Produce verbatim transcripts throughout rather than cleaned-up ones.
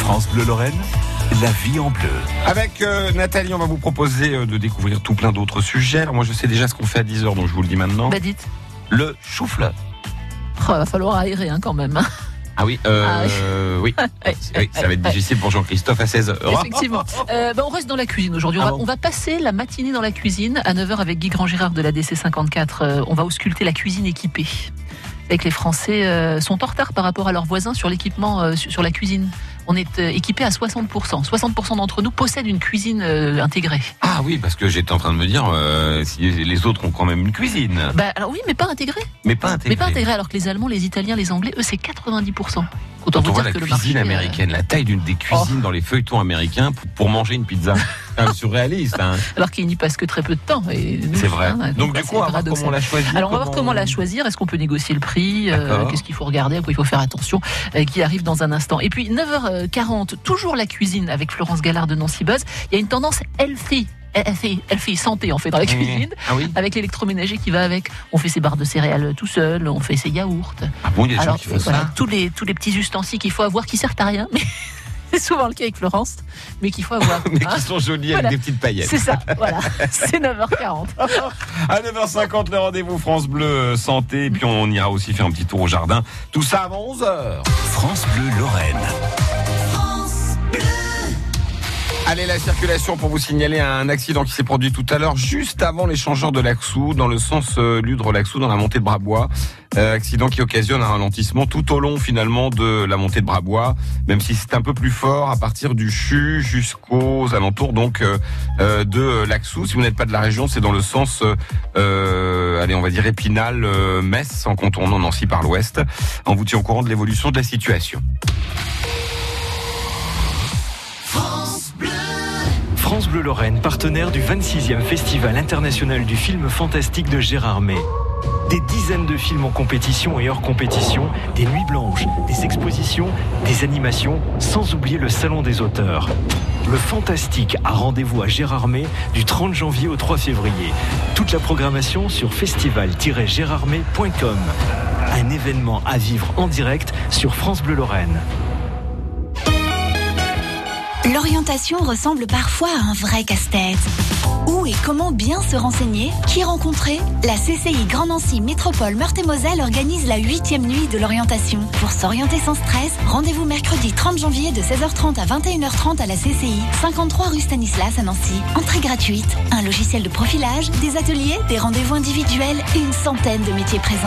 France Bleu Lorraine, la vie en bleu. Avec euh, Nathalie, on va vous proposer euh, de découvrir tout plein d'autres sujets. Alors moi, je sais déjà ce qu'on fait à dix heures, donc je vous le dis maintenant. Bah dites. Le chou-fleur. Oh, va falloir aérer hein, quand même. Ah oui, euh, ah oui. oui. oui, ça va être difficile pour Jean-Christophe à seize heures. Effectivement. Euh, bah, on reste dans la cuisine aujourd'hui. On, ah bon. on va passer la matinée dans la cuisine. À neuf heures avec Guy Grand-Girard de la D C cinquante-quatre. Euh, on va ausculter la cuisine équipée. C'est que les Français euh, sont en retard par rapport à leurs voisins sur l'équipement euh, sur, sur la cuisine. On est euh, équipé à soixante pour cent. soixante pour cent d'entre nous possèdent une cuisine euh, intégrée. Ah oui, parce que j'étais en train de me dire, euh, si les autres ont quand même une cuisine. Bah, alors oui, mais pas intégrée. Mais pas intégrée. Mais pas intégrée, alors que les Allemands, les Italiens, les Anglais, eux, c'est quatre-vingt-dix pour cent. Autant Quand on voit la cuisine américaine, euh... la taille d'une des cuisines oh. dans les feuilletons américains pour, pour manger une pizza, c'est quand même surréaliste. Hein. Alors qu'il n'y passe que très peu de temps. Et nous, c'est vrai. Hein, donc, donc du coup, on va voir comment la choisir. Alors on va comment... voir comment la choisir. Est-ce qu'on peut négocier le prix euh, Qu'est-ce qu'il faut regarder, à quoi il faut faire attention, euh, qui arrive dans un instant. Et puis neuf heures quarante, toujours la cuisine avec Florence Gallard de Nancy Buzz. Il y a une tendance healthy. Elle fait, elle fait santé en fait dans la cuisine, ah oui. avec l'électroménager qui va avec. On fait ses barres de céréales tout seul, on fait ses yaourts. Ah bon, il y a des gens qui font voilà, ça. Tous les tous les petits ustensiles qu'il faut avoir qui servent à rien, mais c'est souvent le cas avec Florence, mais qu'il faut avoir. mais hein. qui sont jolis voilà. avec des petites paillettes. C'est ça, voilà. C'est neuf heures quarante. À neuf heures cinquante, le rendez-vous France Bleu Santé, et puis on ira aussi faire un petit tour au jardin. Tout ça avant onze heures. France Bleu Lorraine. Allez, la circulation pour vous signaler un accident qui s'est produit tout à l'heure, juste avant l'échangeur de Laxou, dans le sens euh, Ludre-Laxou, dans la montée de Brabois. Euh, accident qui occasionne un ralentissement tout au long, finalement, de la montée de Brabois, même si c'est un peu plus fort à partir du C H U jusqu'aux alentours, donc, euh, euh, de Laxou. Si vous n'êtes pas de la région, c'est dans le sens, euh, allez, on va dire Épinal, euh, Metz, en contournant Nancy par l'ouest. On vous tient au courant de l'évolution de la situation. France Bleu Lorraine, partenaire du vingt-sixième Festival international du film fantastique de Gérard May. Des dizaines de films en compétition et hors compétition, des nuits blanches, des expositions, des animations, sans oublier le Salon des auteurs. Le fantastique a rendez-vous à Gérard May du trente janvier au trois février. Toute la programmation sur festival tiret gérard may point com. Un événement à vivre en direct sur France Bleu Lorraine. L'orientation ressemble parfois à un vrai casse-tête. Où et comment bien se renseigner? Qui rencontrer? La C C I Grand Nancy Métropole Meurthe-et-Moselle organise la huitième nuit de l'orientation. Pour s'orienter sans stress, rendez-vous mercredi trente janvier de seize heures trente à vingt et une heures trente à la C C I, cinquante-trois rue Stanislas à Nancy. Entrée gratuite, un logiciel de profilage, des ateliers, des rendez-vous individuels et une centaine de métiers présents.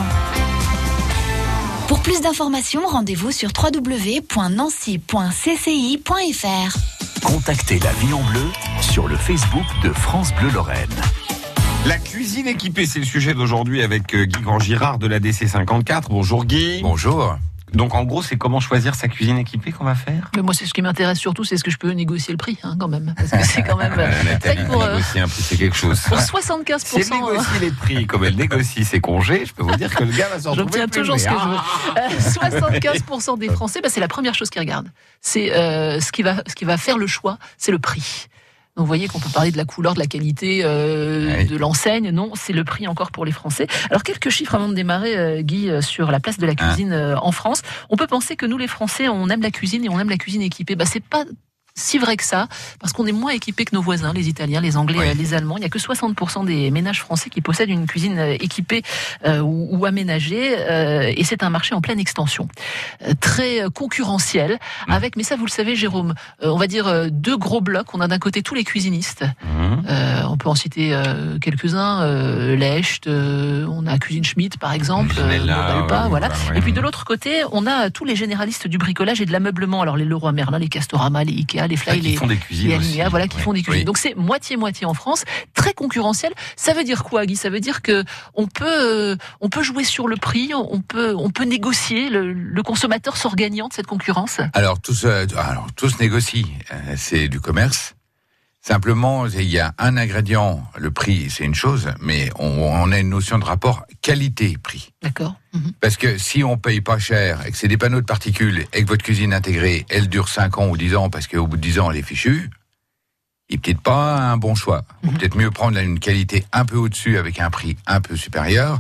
Pour plus d'informations, rendez-vous sur w w w point nancy point c c i point f r. Contactez la vie en bleu sur le Facebook de France Bleu Lorraine. La cuisine équipée, c'est le sujet d'aujourd'hui avec Guy Grand-Girard de la D C cinquante-quatre. Bonjour Guy. Bonjour. Donc en gros, c'est comment choisir sa cuisine équipée qu'on va faire? Mais moi, c'est ce qui m'intéresse surtout, c'est ce que je peux négocier le prix, hein, quand même. Parce que c'est quand même. Euh, Nathalie, pour, euh, négocier un prix, c'est quelque chose. Pour soixante-quinze pour cent. Si elle négocie les prix comme elle négocie ses congés, je peux vous dire que le gars va s'en retrouver. J'obtiens toujours ce que je veux. Euh, soixante-quinze pour cent des Français, bah, c'est la première chose qu'ils regardent. C'est euh, ce qui va, ce qui va faire le choix, c'est le prix. Donc vous voyez qu'on peut parler de la couleur, de la qualité, euh, oui. de l'enseigne. Non, c'est le prix encore pour les Français. Alors quelques chiffres avant de démarrer, euh, Guy, sur la place de la cuisine euh, en France. On peut penser que nous les Français, on aime la cuisine et on aime la cuisine équipée. Bah c'est pas si vrai que ça, parce qu'on est moins équipés que nos voisins, les Italiens, les Anglais, oui. les Allemands. Il n'y a que soixante pour cent des ménages français qui possèdent une cuisine équipée euh, ou, ou aménagée, euh, et c'est un marché en pleine extension, euh, très concurrentiel, mmh. avec, mais ça vous le savez Jérôme, euh, on va dire euh, deux gros blocs. On a d'un côté tous les cuisinistes, mmh. euh, on peut en citer euh, quelques-uns, euh, Lecht, euh, on a Cuisine Schmidt par exemple, euh, là, pas, ouais, voilà. Ouais, et puis de l'autre côté, on a tous les généralistes du bricolage et de l'ameublement. Alors les Leroy Merlin, les Castorama, les Ikea, les Fly, ah, les, font des cuisines les Alinea, voilà, qui oui. font des cuisines. Oui. Donc c'est moitié-moitié en France, très concurrentiel. Ça veut dire quoi, Guy? Ça veut dire que on peut, euh, on peut jouer sur le prix, on peut, on peut négocier. Le, le consommateur sort gagnant de cette concurrence. Alors tout se, alors tout se négocie. Euh, c'est du commerce. Simplement, il y a un ingrédient, le prix, c'est une chose, mais on, on a une notion de rapport qualité-prix. D'accord. Mmh. Parce que si on paye pas cher et que c'est des panneaux de particules et que votre cuisine intégrée, elle dure cinq ans ou dix ans parce qu'au bout de dix ans, elle est fichue, il n'est peut-être pas un bon choix. Mmh. Ou peut-être mieux prendre une qualité un peu au-dessus avec un prix un peu supérieur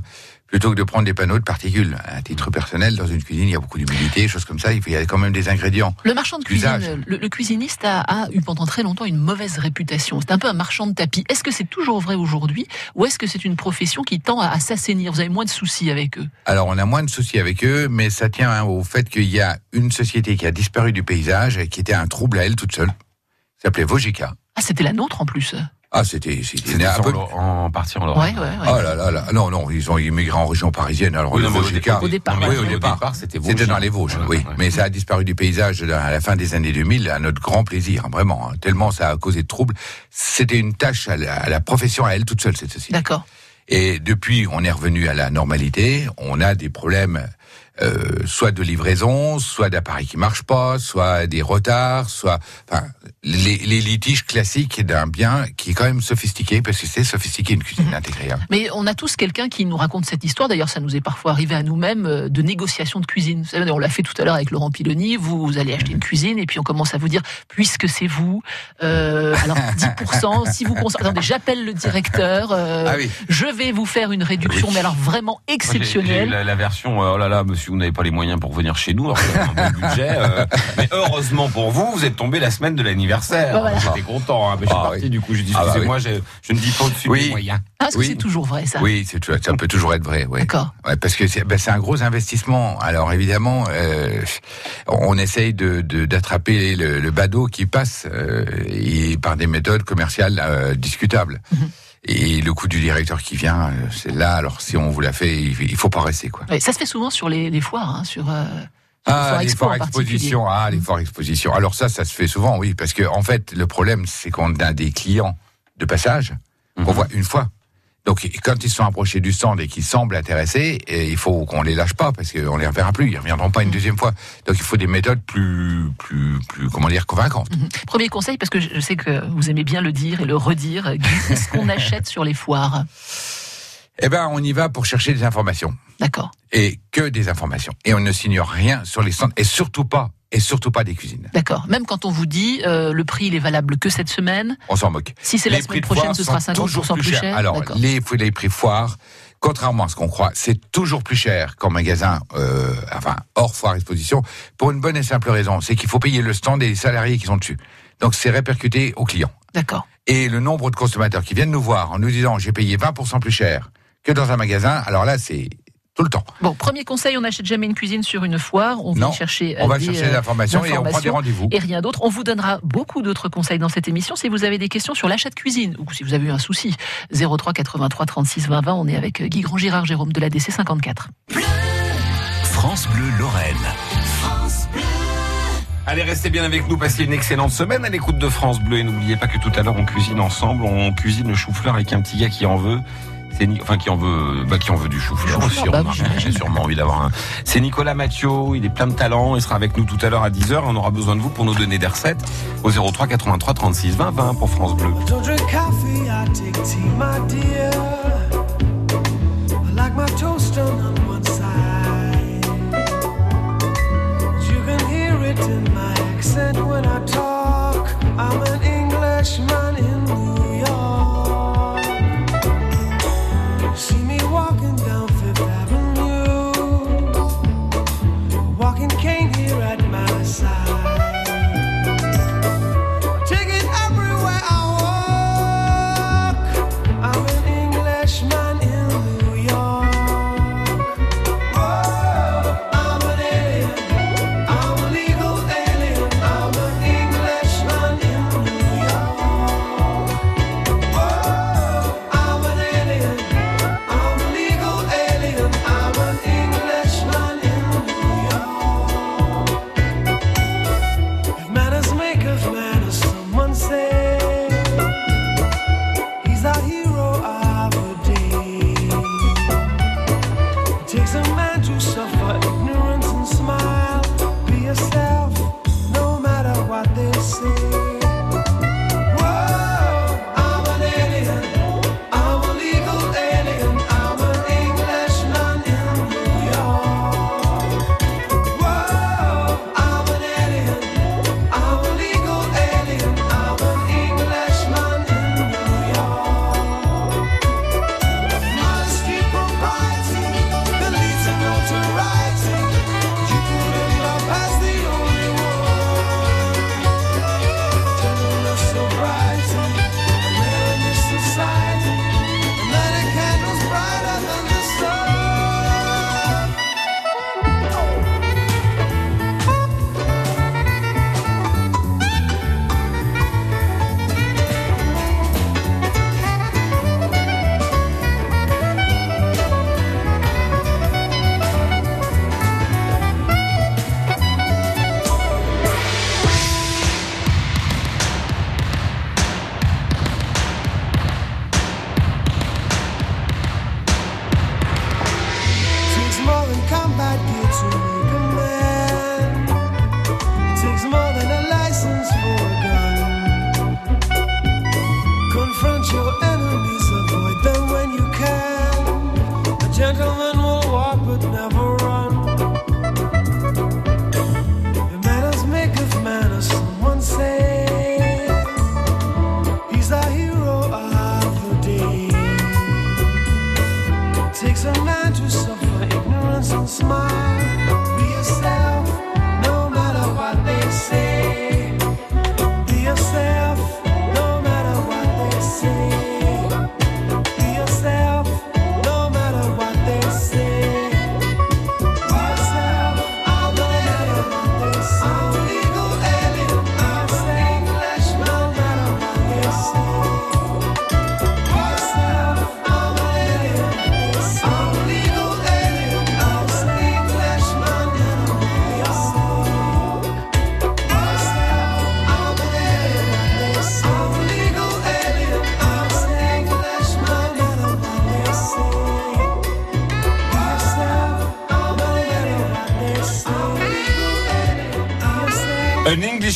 plutôt que de prendre des panneaux de particules. À titre personnel, dans une cuisine, il y a beaucoup d'humidité, choses comme ça, il y a quand même des ingrédients. Le marchand de d'usage. cuisine, le, le cuisiniste a, a eu pendant très longtemps une mauvaise réputation. C'est un peu un marchand de tapis. Est-ce que c'est toujours vrai aujourd'hui ou est-ce que c'est une profession qui tend à, à s'assainir? Vous avez moins de soucis avec eux? Alors, on a moins de soucis avec eux, mais ça tient hein, au fait qu'il y a une société qui a disparu du paysage et qui était un trouble à elle toute seule. Ça s'appelait Vogica. Ah, c'était la nôtre en plus. Ah, c'était, c'était, C'était un peu... en, en partie en Lorraine. Ouais, ouais, ouais. Oh là là là, non, non, ils ont immigré en région parisienne. Alors, Oui, le non, mais au Vogica, départ- au départ, oui, ouais. au Au départ, départ, c'était c'était Vosges. dans les Vosges, Ouais, oui. ouais. Mais ça a disparu du paysage à la fin des années deux mille, à notre grand plaisir, hein, vraiment. Hein, tellement ça a causé de troubles. C'était une tâche à la, à la profession, à elle toute seule, cette société. D'accord. Et depuis, on est revenu à la normalité. On a des problèmes, euh, soit de livraison, soit d'appareils qui marchent pas, soit des retards, soit, enfin, les, les litiges classiques d'un bien qui est quand même sophistiqué, parce que c'est sophistiqué une cuisine intégrée. Hein. Mais on a tous quelqu'un qui nous raconte cette histoire. D'ailleurs, ça nous est parfois arrivé à nous-mêmes euh, de négociations de cuisine. Vous savez, on l'a fait tout à l'heure avec Laurent Piloni. Vous, vous allez acheter une cuisine et puis on commence à vous dire, puisque c'est vous, euh, alors dix pour cent, si vous consentez. Attendez, j'appelle le directeur. Euh, Ah oui. Je vais vous faire une réduction, Oui. mais alors vraiment Moi, j'ai- j'ai eu exceptionnelle. La, la version, euh, oh là là, monsieur, vous n'avez pas les moyens pour venir chez nous, alors que vous avez un bon budget. euh, mais heureusement pour vous, vous êtes tombé la semaine de l'anniversaire. Bah, voilà. J'étais content. Hein, mais je suis Ah, parti oui. du coup. J'ai dit, Ah, bah, excusez-moi, je, je ne dis pas au-dessus Oui. des moyens. Ah, est-ce que Oui. c'est toujours vrai, ça? Oui, c'est, ça peut toujours être vrai, oui. D'accord. Ouais, parce que c'est, ben, c'est un gros investissement. Alors évidemment, euh, on essaye de, de, d'attraper le, le badaud qui passe euh, et par des méthodes commerciales euh, discutables. Mhm. Et le coût du directeur qui vient, euh, c'est là. Alors si on vous l'a fait, il, il faut pas rester quoi. Ouais, ça se fait souvent sur les, les foires, hein, sur, euh, sur les Ah, foires les expo foires en particulier. expositions, ah, les foires expositions. Alors ça, ça se fait souvent, oui, parce que en fait, le problème, c'est qu'on a des clients de passage qu'on Mhm. voit une fois. Donc, quand ils sont approchés du stand et qu'ils semblent intéressés, et il faut qu'on les lâche pas parce qu'on les reverra plus. Ils reviendront pas une deuxième fois. Donc, il faut des méthodes plus, plus, plus, comment dire, convaincantes. Mhm. Premier conseil, parce que je je sais que vous aimez bien le dire et le redire, Guy, qu'est-ce qu'on achète sur les foires? Eh ben, on y va pour chercher des informations. D'accord. Et que des informations. Et on ne signe rien sur les stands. Et surtout pas, et surtout pas des cuisines. D'accord. Même quand on vous dit euh, le prix il est valable que cette semaine, On s'en moque. si c'est la Les semaine prix de prochaine, foire ce sera sont cinquante pour cent toujours plus cher. Alors, D'accord. les, les prix foire, contrairement à ce qu'on croit, c'est toujours plus cher qu'en magasin, euh, enfin, hors foire exposition, pour une bonne et simple raison, c'est qu'il faut payer le stand et les salariés qui sont dessus. Donc, c'est répercuté aux clients. D'accord. Et le nombre de consommateurs qui viennent nous voir en nous disant j'ai payé vingt pour cent plus cher que dans un magasin, alors là, c'est tout le temps. Bon, premier conseil, on n'achète jamais une cuisine sur une foire. On Non, va chercher, euh, On va des, chercher euh, des informations et on prend des informations. rendez-vous. Et rien d'autre. On vous donnera beaucoup d'autres conseils dans cette émission. Si vous avez des questions sur l'achat de cuisine ou si vous avez eu un souci, zéro trois quatre-vingt-trois trente-six vingt vingt, on est avec Guy Grand-Girard, Jérôme de la D C cinquante-quatre. France Bleu Lorraine. Allez, restez bien avec nous, passez une excellente semaine à l'écoute de France Bleu et n'oubliez pas que tout à l'heure on cuisine ensemble, on cuisine le chou-fleur avec un petit gars qui en veut. C'est Ni- enfin qui en veut, bah, qui en veut du chou-fleur Chou-fleur, aussi. bah on a- oui, j'imagine. J'ai sûrement envie d'avoir un. C'est Nicolas Mathieu, il est plein de talent, il sera avec nous tout à l'heure à dix heures. On aura besoin de vous pour nous donner des recettes au zéro trois quatre-vingt-trois trente-six vingt vingt pour France Bleu. Don't drink coffee, I take tea, my dear. I like my toast done on one side. You can hear it in my accent when I talk. I'm an Englishman in New York. See me walking down Fifth Avenue, a walking cane here at my side. Take it everywhere I walk. I'm an Englishman in New York. Whoa, I'm an alien. I'm a legal alien. I'm an Englishman in New York. Whoa, I'm an alien. I'm a legal alien. I'm an Englishman in New York. If manners make of manners, someone say he's our hero of the day. It takes a man to suffer ignorance and smile. Be yourself, no matter what they say. Whoa, I'm an alien. I'm a legal alien. I'm an Englishman in New York. Whoa, I'm an alien. I'm a legal alien. I'm an Englishman in New York. Modesty, propriety,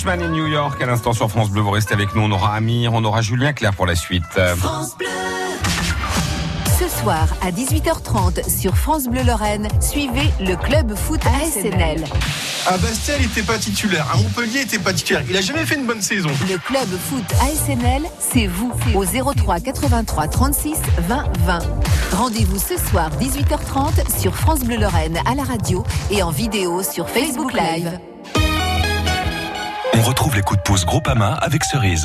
Englishman in New York, à l'instant sur France Bleu. Vous restez avec nous. On aura Amir, on aura Julien Clerc pour la suite. France Bleu. Ce soir à dix-huit heures trente sur France Bleu Lorraine, suivez le club foot A S N L. À Bastia, il n'était pas titulaire. À Montpellier, il n'était pas titulaire. Il a jamais fait une bonne saison. Le club foot A S N L, c'est vous au zéro trois quatre-vingt-trois trente-six vingt vingt. Rendez-vous ce soir dix-huit heures trente sur France Bleu Lorraine à la radio et en vidéo sur Facebook Live. On retrouve les coups de pouce Groupama avec Cerise.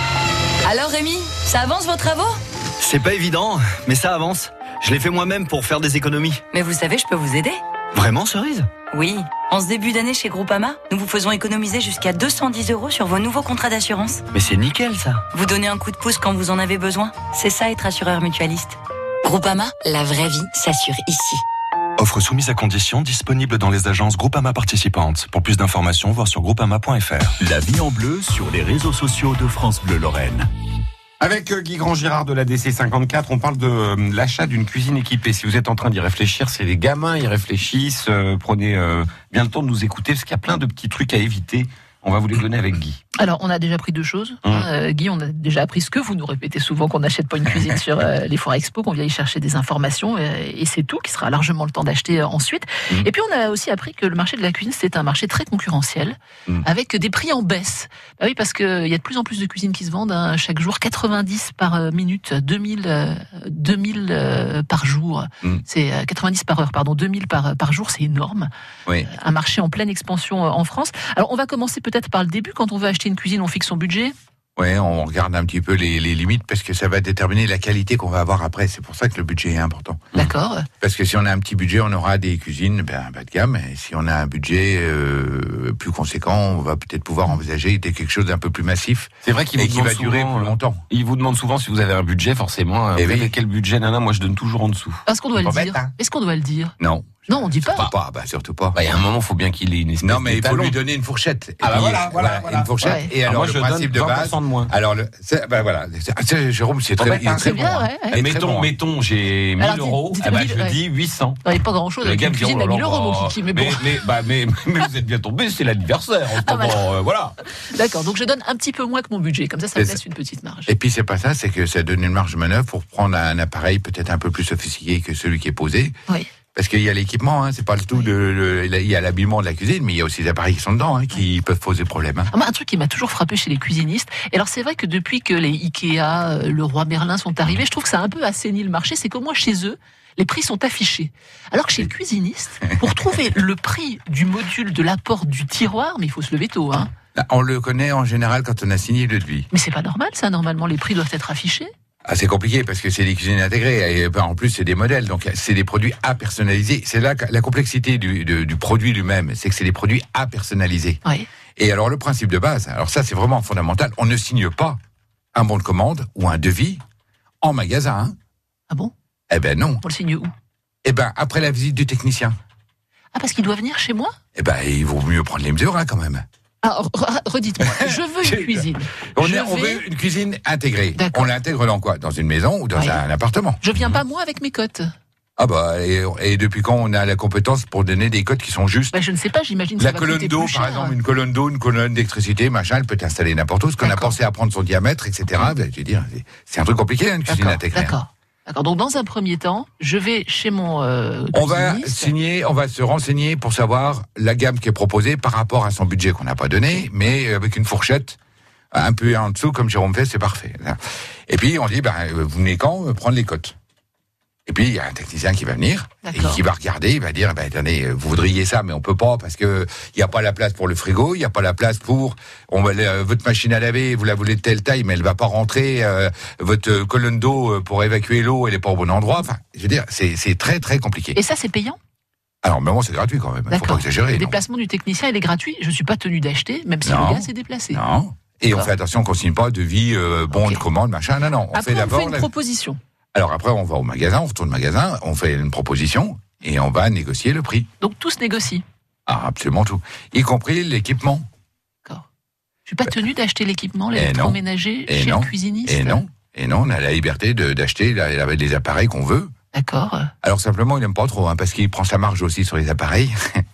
Alors Rémi, ça avance vos travaux ? C'est pas évident, mais ça avance. Je l'ai fait moi-même pour faire des économies. Mais vous savez, je peux vous aider. Vraiment, Cerise ? Oui. En ce début d'année chez Groupama, nous vous faisons économiser jusqu'à deux cent dix euros sur vos nouveaux contrats d'assurance. Mais c'est nickel, ça. Vous donnez un coup de pouce quand vous en avez besoin. C'est ça, être assureur mutualiste. Groupama, la vraie vie s'assure ici. Offre soumise à conditions, disponible dans les agences Groupama participantes. Pour plus d'informations, voir sur groupama point f r. La vie en bleu sur les réseaux sociaux de France Bleu Lorraine. Avec Guy Grand-Girard de la D C cinquante-quatre, on parle de euh, l'achat d'une cuisine équipée. Si vous êtes en train d'y réfléchir, c'est les gamins, ils réfléchissent. Euh, prenez euh, bien le temps de nous écouter, parce qu'il y a plein de petits trucs à éviter. On va vous les donner avec Guy. Alors, on a déjà appris deux choses. Mmh. Euh, Guy, on a déjà appris ce que vous nous répétez souvent, qu'on n'achète pas une cuisine sur euh, les foires expo, qu'on vient y chercher des informations, euh, et c'est tout, qui sera largement le temps d'acheter euh, ensuite. Mmh. Et puis, on a aussi appris que le marché de la cuisine, c'est un marché très concurrentiel, mmh. avec des prix en baisse. Bah oui, parce qu'il y a de plus en plus de cuisines qui se vendent, hein, chaque jour, quatre-vingt-dix par minute, deux mille, euh, deux mille euh, par jour. Mmh. C'est euh, quatre-vingt-dix par heure, pardon, deux mille par, par jour, c'est énorme. Oui. Euh, un marché en pleine expansion euh, en France. Alors, on va commencer peut-être par le début. Quand on veut acheter une cuisine, on fixe son budget. Oui, on regarde un petit peu les, les limites parce que ça va déterminer la qualité qu'on va avoir après. C'est pour ça que le budget est important. D'accord. Parce que si on a un petit budget, on aura des cuisines ben, bas de gamme. Et si on a un budget euh, plus conséquent, on va peut-être pouvoir envisager quelque chose d'un peu plus massif. C'est vrai qu'il et vous qui va souvent, durer plus longtemps. Il vous demande souvent si vous avez un budget, forcément. Et vous oui. avez quel budget? Nana, moi je donne toujours en dessous. Est-ce qu'on doit le Pas dire bête, hein. Est-ce qu'on doit le dire Non. Non, on dit pas. Surtout pas, bah, surtout pas. Bah, il y a un moment, il faut bien qu'il ait une espèce Non, mais il faut d'étalon. lui donner une fourchette. Et Ah, bah puis, voilà, voilà, voilà. Une fourchette. Ouais. Et Alors, alors, moi, le je principe de donne vingt pour base. cent de moins. Alors, le, c'est, bah, voilà. C'est, c'est, Jérôme, c'est très, Oh, bah, il est très c'est bon. bien, hein. ouais, ouais. Il est très Mettons, bon, hein. mettons, j'ai mille Alors, dites- euros. dites Ah, bah, mille, je ouais. dis huit cents. Il n'y a pas grand-chose Le avec gars une me dit, cuisine oh à là mille là, euros, bah, mon kiki. Mais bon, mais, mais, bah, mais, mais vous êtes bien tombé, c'est l'anniversaire en ce Ah, voilà. moment. euh, voilà. d'accord. Donc je donne un petit peu moins que mon budget. Comme ça, ça me C'est laisse ça. une petite marge. Et puis c'est pas ça, c'est que ça donne une marge de manœuvre pour prendre un appareil peut-être un peu plus sophistiqué que celui qui est posé. Oui. Parce qu'il y a l'équipement, hein, c'est pas le tout de, le- il y a l'habillement de la cuisine, mais il y a aussi les appareils qui sont dedans, hein, qui peuvent poser problème. Hein. Ah, moi, un truc qui m'a toujours frappé chez les cuisinistes. Et alors, c'est vrai que depuis que les Ikea, euh, le Roi Merlin sont arrivés, je trouve que ça a un peu assaini le marché. C'est qu'au moins chez eux, les prix sont affichés. Alors que chez le cuisiniste, pour trouver le prix du module de la porte du tiroir, mais il faut se lever tôt, hein. On le connaît en général quand on a signé le devis. Mais c'est pas normal, ça. Normalement, les prix doivent être affichés. Ah, c'est compliqué parce que c'est des cuisines intégrées et ben, en plus c'est des modèles, donc c'est des produits à personnaliser. C'est là que la complexité du, de- du produit lui-même, c'est que c'est des produits à personnaliser. Oui. Et alors le principe de base, alors ça c'est vraiment fondamental, on ne signe pas un bon de commande ou un devis en magasin. Hein. Ah bon? Eh ben non. On le signe où? Eh ben après la visite du technicien. Ah, parce qu'il doit venir chez moi? Eh ben il vaut mieux prendre les mesures hein, quand même. Alors, re- redites-moi. Je veux une cuisine. On, Je est- on vais- veut une cuisine intégrée. D'accord. On l'intègre dans quoi? Dans une maison ou dans Oui. un appartement? Je viens pas, moi, avec mes cotes. Ah bah et, et depuis quand on a la compétence pour donner des codes qui sont justes? Bah, je ne sais pas, j'imagine que La ça va colonne coûter d'eau, plus par cher. exemple, une colonne d'eau, une colonne d'électricité, machin, elle peut t'installer n'importe où. Ce qu'on a D'accord. pensé à prendre son diamètre, et cetera. Ben, je veux dire, c'est- c'est un truc compliqué, hein, une cuisine D'accord, intégrée. d'accord. D'accord. Donc, dans un premier temps, je vais chez mon euh, On va cuisiniste. signer, on va se renseigner pour savoir la gamme qui est proposée par rapport à son budget qu'on n'a pas donné, mais avec une fourchette un peu en dessous, comme Jérôme fait, c'est parfait. Et puis on dit, ben, vous venez quand euh, prendre les cotes? Et puis il y a un technicien qui va venir et D'accord. qui va regarder, il va dire, ben, attendez, vous voudriez ça, mais on peut pas parce que il y a pas la place pour le frigo, il y a pas la place pour, on va, euh, votre machine à laver, vous la voulez de telle taille, mais elle va pas rentrer, euh, votre euh, colonne d'eau euh, pour évacuer l'eau, elle est pas au bon endroit. Enfin, je veux dire, c'est c'est très très compliqué. Et ça, c'est payant? Alors, mais bon, c'est gratuit quand même. Il faut pas D'accord. exagérer. Le non. déplacement du technicien, il est gratuit. Je ne suis pas tenu d'acheter, même si Non. le gars s'est déplacé. Non. Et on D'accord. fait attention qu'on signe pas de vie, euh, bon Ok. de commande, machin. Non, non. On Après, fait on d'abord. fait une la- proposition. Alors après, on va au magasin, on retourne au magasin, on fait une proposition et on va négocier le prix. Donc, tout se négocie. Ah, absolument tout. Y compris l'équipement. D'accord. Je suis pas tenu d'acheter l'équipement, Eh non. l'électroménager Et chez non. le cuisiniste. Et non. Et non, on a la liberté de- d'acheter la- la- les appareils qu'on veut. D'accord. Alors simplement, il n'aime pas trop, hein, parce qu'il prend sa marge aussi sur les appareils.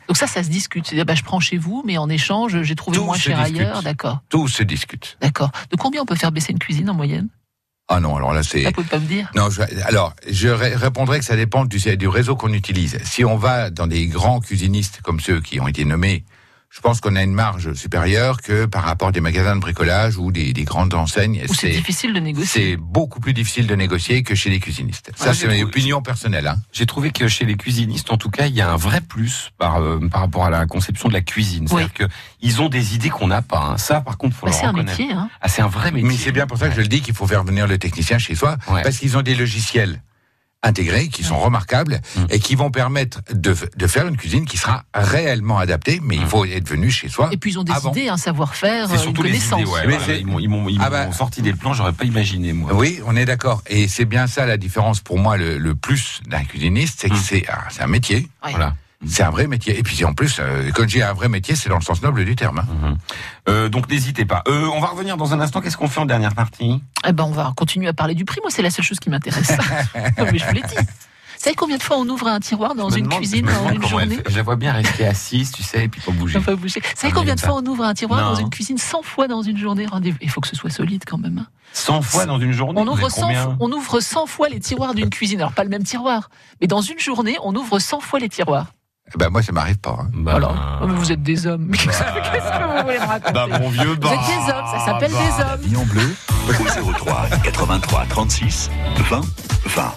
Donc ça, ça se discute. C'est-à-dire, bah, je prends chez vous, mais en échange, j'ai trouvé Tout moins se cher discute. ailleurs. D'accord. Tout se discute. D'accord. De combien on peut faire baisser une cuisine en moyenne? Ah non, alors là c'est... Ça, vous pouvez pas me dire. Non, je, alors, je ré- répondrai que ça dépend du, du réseau qu'on utilise. Si on va dans des grands cuisinistes comme ceux qui ont été nommés, je pense qu'on a une marge supérieure que par rapport à des magasins de bricolage ou des, des grandes enseignes. Ou c'est difficile de négocier. C'est beaucoup plus difficile de négocier que chez les cuisinistes. Ça, Ouais, c'est j'ai une trouvé- opinion personnelle. Hein. J'ai trouvé que chez les cuisinistes, en tout cas, il y a un vrai plus par, euh, par rapport à la conception de la cuisine. C'est-à-dire que ils ont des idées qu'on n'a pas. Hein. Ça, par contre, faut Bah, leur c'est un reconnaître. métier, hein. Ah, c'est un vrai métier. Mais c'est bien pour ça que je le dis qu'il faut faire venir le technicien chez soi, Ouais. parce qu'ils ont des logiciels intégrés qui sont remarquables Mmh. et qui vont permettre de, de faire une cuisine qui sera réellement adaptée, mais il faut être venu chez soi. Et puis ils ont des avant. idées, un savoir-faire, C'est une surtout les connaissance. idées, ouais. Mais Voilà, c'est- ils m'ont, ils m'ont, ils Ah m'ont bah- sorti des plans, j'aurais pas imaginé, moi. Oui, on est d'accord. Et c'est bien ça la différence pour moi, le, le plus d'un cuisiniste, c'est que Mmh. c'est, ah, c'est un métier. Ouais. Voilà. C'est un vrai métier. Et puis en plus, euh, quand je dis un vrai métier, c'est dans le sens noble du terme. Hein. Mhm. Euh, donc n'hésitez pas. Euh, on va revenir dans un instant. Qu'est-ce qu'on fait en dernière partie? Eh ben, on va continuer à parler du prix. Moi, c'est la seule chose qui m'intéresse. Non, mais je vous l'ai dit. Vous savez combien de fois on ouvre un tiroir dans Je me une demande- cuisine je me dans demande une comment elle journée? fait. Je la vois bien rester assise, tu sais, et puis pas bouger. On va bouger. Vous savez Ah, combien mais de comme fois on ouvre un tiroir Non. dans une cuisine cent fois dans une journée? Rendez-vous. Il faut que ce soit solide quand même. hein. cent fois dans une journée. On vous ouvre, êtes cent, combien fois- on ouvre cent fois les tiroirs d'une cuisine. Alors, pas le même tiroir. Mais dans une journée, on ouvre cent fois les tiroirs. Eh ben moi, ça m'arrive pas. Hein. Bah, Alors, oh, mais vous êtes des hommes. Mais Qu'est-ce que vous voulez me raconter? bah, mon vieux, bah, Vous êtes des hommes, ça s'appelle bah. des hommes. Vie en bleu au zéro trois quatre-vingt-trois trente-six vingt vingt.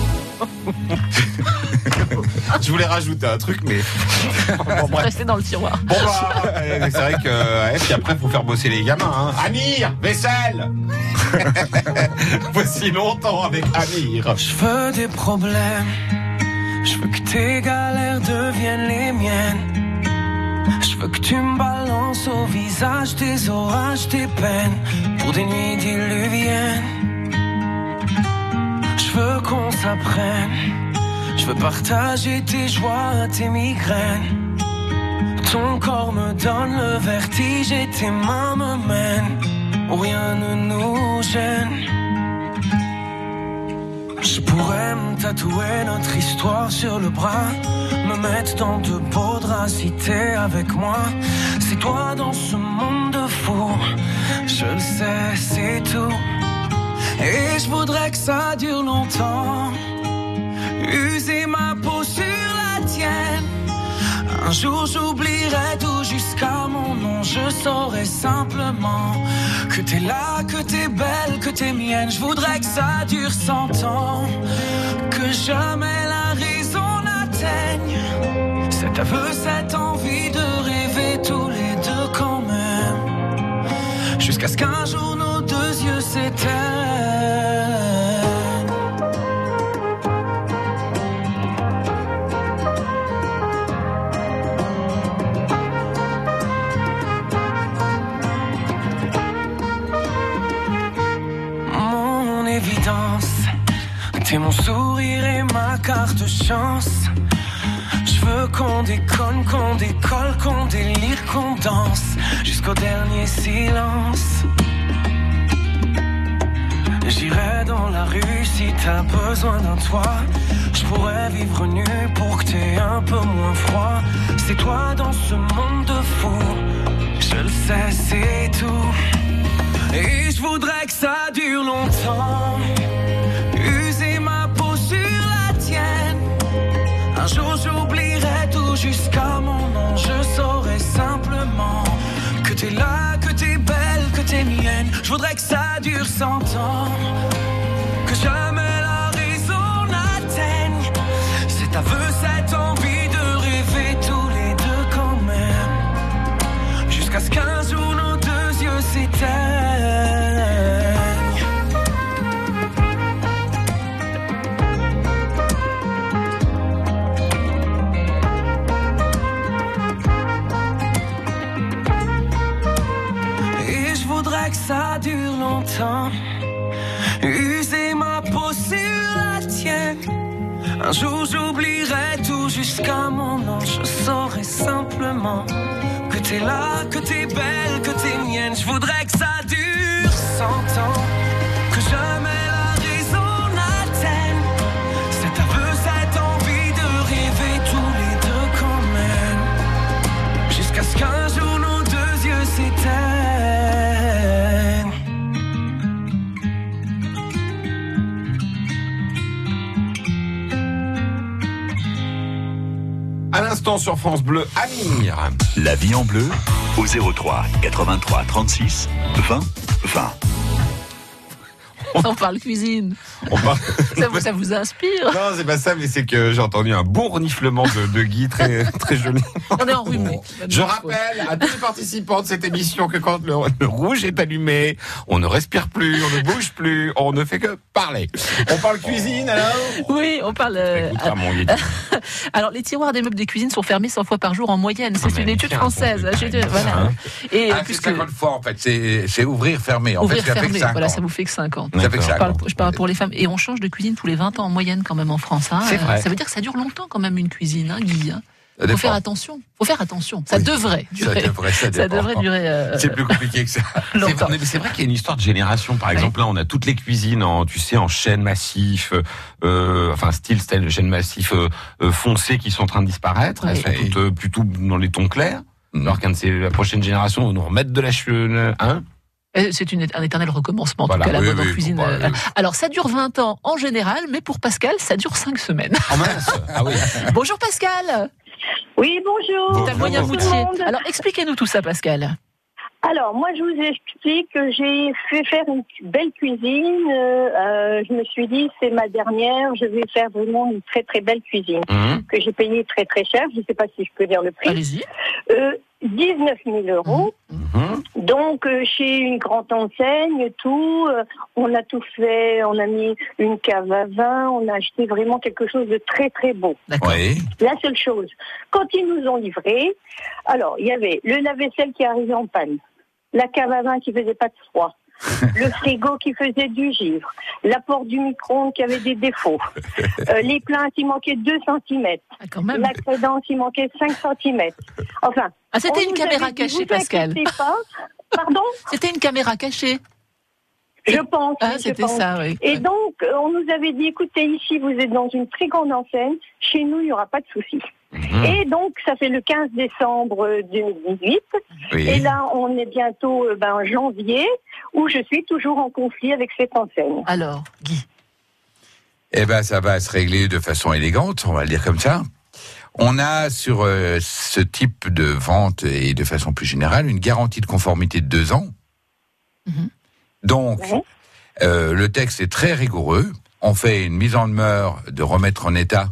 Je voulais rajouter un truc, mais bon, bref. Restez dans le tiroir. Bon bah, euh, c'est vrai que euh, et puis après faut faire bosser les gamins. Hein. Amir, vaisselle. Voici longtemps avec Amir. Je veux des problèmes, je veux que tes galères deviennent les miennes. Je veux que tu me balances au visage tes orages, tes peines, pour des nuits diluviennes. Je veux qu'on s'apprenne, je veux partager tes joies, tes migraines. Ton corps me donne le vertige et tes mains me mènent où rien ne nous gêne. Je pourrais me tatouer notre histoire sur le bras, me mettre dans de beaux draps si t'es avec moi. C'est toi dans ce monde de fou, je le sais, c'est tout. Et je voudrais que ça dure longtemps, user ma peau sur la tienne. Un jour j'oublierai tout jusqu'à mon nom, je saurai simplement que t'es là, que t'es belle, que t'es mienne. Je voudrais que ça dure cent ans, que jamais la raison n'atteigne cet aveu, cette envie de rêver tous les deux quand même, jusqu'à ce qu'un jour nos deux yeux s'éteignent. Mon évidence, t'es mon sourire et ma carte chance. Je veux qu'on déconne, qu'on décolle, qu'on délire, qu'on danse jusqu'au dernier silence. J'irai dans la rue si t'as besoin d'un toit. Je pourrais vivre nu pour que t'aies un peu moins froid. C'est toi dans ce monde de fous, je le sais, c'est tout. Et je voudrais que ça dure longtemps, user ma peau sur la tienne. Un jour j'oublierai tout jusqu'à mon nom, je saurai simplement que t'es là, que t'es belle, que t'es mienne. Je voudrais que ça dure cent ans, que jamais la raison n'atteigne cet aveu, cette envie de rêver tous les deux quand même, jusqu'à ce qu'un jour nos deux yeux s'éteignent. Et je voudrais que ça dure longtemps, user ma peau sur la tienne. Un jour j'oublierai tout jusqu'à mon nom, je saurai simplement que t'es là, que t'es belle, que t'es mienne. Je voudrais que ça dure cent ans, que jamais la raison n'atteigne cet aveu, cette envie de rêver tous les deux quand même, l'instant sur France Bleu, Amir. La vie en bleu au zéro trois quatre-vingt-trois trente-six vingt vingt. On parle cuisine. On parle... Ça, vous, ça vous inspire? Non, c'est pas ça, mais c'est que j'ai entendu un bon reniflement de, de Guy, très, très joli. On est enrhumé. Je rappelle à tous les participants de cette émission que quand le, le rouge est allumé, on ne respire plus, on ne bouge plus, on ne fait que parler. On parle cuisine alors? Oui, on parle. Euh, Écoute, mon Guy. Alors, les tiroirs des meubles de cuisine sont fermés cent fois par jour en moyenne. C'est Ah, une étude française. J'ai dit, voilà. Hein. Et Ah, c'est puisque cinquante fois en fait, c'est, c'est ouvrir, fermer. En ouvrir, fait, ça fait fermer, que cinquante. voilà, ça vous fait que cinquante. Ça fait que Je cinquante. parle, je parle pour les femmes. Et on change de cuisine tous les vingt ans en moyenne quand même en France. Hein. C'est vrai. Ça veut dire que ça dure longtemps quand même une cuisine, hein, Guy. Hein. Ça Faut dépend. faire attention. Faut faire attention. Ça Oui. devrait durer. Ça devrait, ça Ça dépend. devrait durer. euh, C'est plus compliqué que ça. C'est longtemps. vrai, mais c'est vrai qu'il y a une histoire de génération. Par exemple, là, on a toutes les cuisines en, tu sais, en chêne massif, euh, enfin style, style chêne massif euh, euh, foncé qui sont en train de disparaître. Elles Oui. sont toutes euh, plutôt dans les tons clairs. Mhm. Alors qu'un de ces, la prochaine génération va nous remettre de la cheveux, hein. Euh, C'est une, un éternel recommencement, en Voilà. tout cas, la Oui, mode oui, en cuisine. faut pas, euh, oui. Alors, ça dure vingt ans en général, mais pour Pascal, ça dure cinq semaines. Oh mince. Ah oui. Bonjour Pascal. Oui, bonjour. C'est à Moyen Tout le Moutier. monde. Alors, expliquez-nous tout ça, Pascal. Alors, moi, je vous explique que j'ai fait faire une belle cuisine. Euh, euh, je me suis dit, c'est ma dernière, je vais faire vraiment une très très belle cuisine Mhm. que j'ai payée très très cher. Je ne sais pas si je peux dire le prix. Allez-y. Euh, dix-neuf mille euros. Mhm. Donc, euh, chez une grande enseigne, tout. euh, on a tout fait. On a mis une cave à vin. On a acheté vraiment quelque chose de très très beau. D'accord. Oui. La seule chose, quand ils nous ont livré, alors il y avait le lave-vaisselle qui arrivait en panne, la cave à vin qui faisait pas de froid, le frigo qui faisait du givre, la porte du micro-ondes qui avait des défauts, euh, les plaintes il manquait deux centimètres, Ah, quand même. la crédence il manquait cinq centimètres. Enfin. Ah, c'était on une nous caméra avait dit, cachée, vous Pascal. inquiétez pas. Pardon? C'était une caméra cachée. Je pense. Ah, oui, je c'était pense. ça, oui. Et donc, euh, on nous avait dit, écoutez, ici, vous êtes dans une très grande enseigne. Chez nous, il n'y aura pas de souci. Mhm. Et donc, ça fait le quinze décembre deux mille dix-huit. Oui. Et là, on est bientôt euh, ben, janvier, où je suis toujours en conflit avec cette enseigne. Alors, Guy. Eh ben, ça va se régler de façon élégante, on va le dire comme ça. On a sur euh, ce type de vente et de façon plus générale une garantie de conformité de deux ans. Mhm. Donc, Ouais. euh, le texte est très rigoureux. On fait une mise en demeure de remettre en état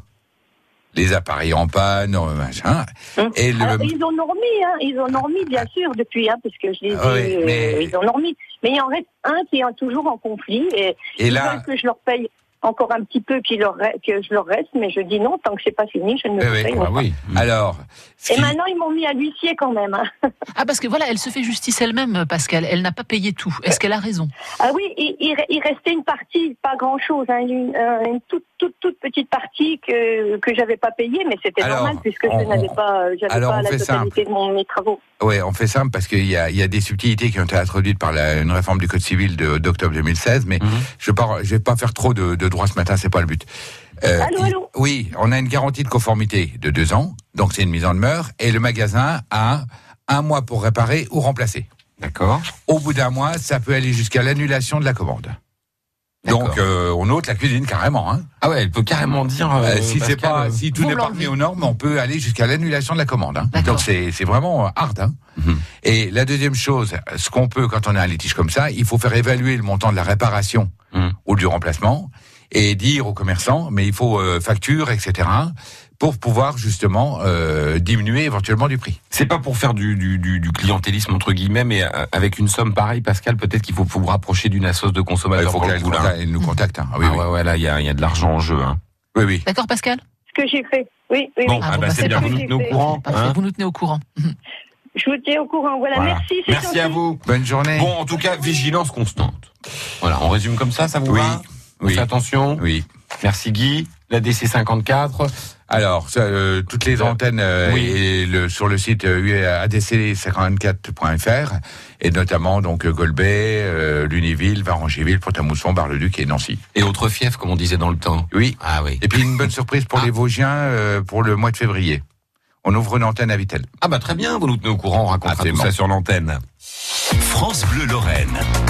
les appareils en panne, euh, machin. Hum. Et le... Alors, ils en ont remis, hein, ils en ont remis, bien sûr, depuis, hein, parce que je les ai, Ah oui, euh, mais- ils en ont remis. Mais il en reste un qui est toujours en conflit, et, Et ils là- veulent que je leur paye encore un petit peu qu'il leur re- que je leur reste, mais je dis non, tant que c'est pas fini, je ne Eh le oui, paye Ah pas. oui. Alors, ce Et qui- maintenant, ils m'ont mis à l'huissier quand même. Hein. Ah, parce que voilà, elle se fait justice elle-même, Pascal. Elle n'a pas payé tout. Est-ce qu'elle a raison? Ah oui, il, il, il restait une partie, pas grand-chose, hein, une, euh, une toute, toute, toute petite partie que que j'avais pas payée, mais c'était Alors, normal puisque on- je n'avais pas, j'avais alors, pas on la fait totalité de mon, mes travaux. Ouais, on fait simple parce qu'il y a, il y a des subtilités qui ont été introduites par la, une réforme du Code civil de, d'octobre deux mille seize, mais Mhm. je ne vais pas faire trop de, de droit ce matin, c'est pas le but. Euh, Allô, il- allô Oui, on a une garantie de conformité de deux ans, donc c'est une mise en demeure, et le magasin a un mois pour réparer ou remplacer. D'accord. Au bout d'un mois, ça peut aller jusqu'à l'annulation de la commande. D'accord. Donc euh, on ôte la cuisine carrément. Hein. Ah ouais, elle peut carrément dire. euh, Euh, si c'est Pascal, pas, euh, si tout vous n'est pas l'enlevez. remis aux normes, on peut aller jusqu'à l'annulation de la commande. Hein. D'accord. Donc c'est c'est vraiment hard. Hein. Mhm. Et la deuxième chose, ce qu'on peut quand on a un litige comme ça, il faut faire évaluer le montant de la réparation Mhm. ou du remplacement et dire aux commerçants, mais il faut euh, facture, et cetera, pour pouvoir justement euh, diminuer éventuellement du prix. C'est pas pour faire du, du, du, du clientélisme entre guillemets, mais euh, avec une somme pareille, Pascal, peut-être qu'il faut vous rapprocher d'une assoce de Il consommateurs. faut pour le qu'elle coup, là. contact- elle nous contacte. Hein. Ah oui, Ah oui. ouais, ouais, là, il y a, il y a de l'argent en jeu. Hein. oui, oui. D'accord, Pascal? Ce que j'ai fait. Oui, oui, Bon, oui. ah, bon, bah, bah, c'est c'est bien, vous parfait. nous tenez au courant. Parfait, hein. vous nous tenez au courant. Mhm. Je vous tiens au courant. Voilà, Voilà. merci. c'est Merci à gentil. vous. Bonne journée. Bon, en tout cas, vigilance constante. Voilà, on résume comme ça, ça vous Oui. va? On Oui. fait attention. Oui. Merci Guy. La D C cinquante-quatre. Alors, ça, euh, toutes les antennes euh, Oui. et le, sur le site euh, A D C cinquante-quatre point F R et notamment donc euh, Golbet, euh, Lunéville, Varangéville, Pont-à-Mousson, Bar-le-Duc et Nancy. Et autres fiefs, comme on disait dans le temps. Oui. Ah oui. Et puis une bonne surprise pour Ah. les Vosgiens euh, pour le mois de février. On ouvre une antenne à Vittel. Ah bah très bien, vous nous tenez au courant, on racontera tout Absolument. ça sur l'antenne. France Bleu Lorraine.